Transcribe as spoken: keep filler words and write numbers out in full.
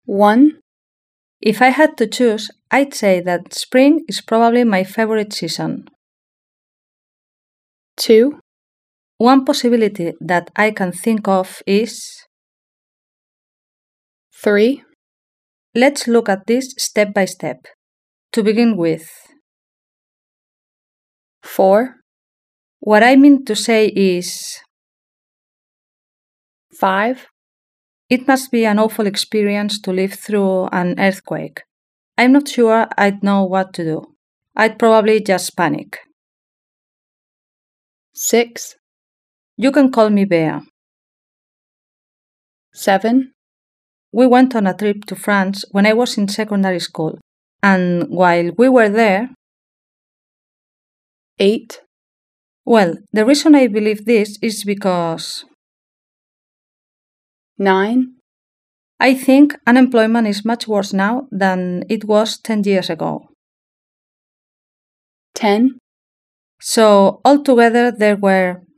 one. If I had to choose, I'd say that spring is probably my favorite season. two. One possibility that I can think of is... three. Let's look at this step by step. To begin with, four. what I mean to say is... five. It must be an awful experience to live through an earthquake. I'm not sure I'd know what to do. I'd probably just panic. six. You can call me Bea. seven. We went on a trip to France when I was in secondary school, and while we were there... eight. Well, the reason I believe this is because... nine. I think unemployment is much worse now than it was ten years ago. ten. So, altogether, there were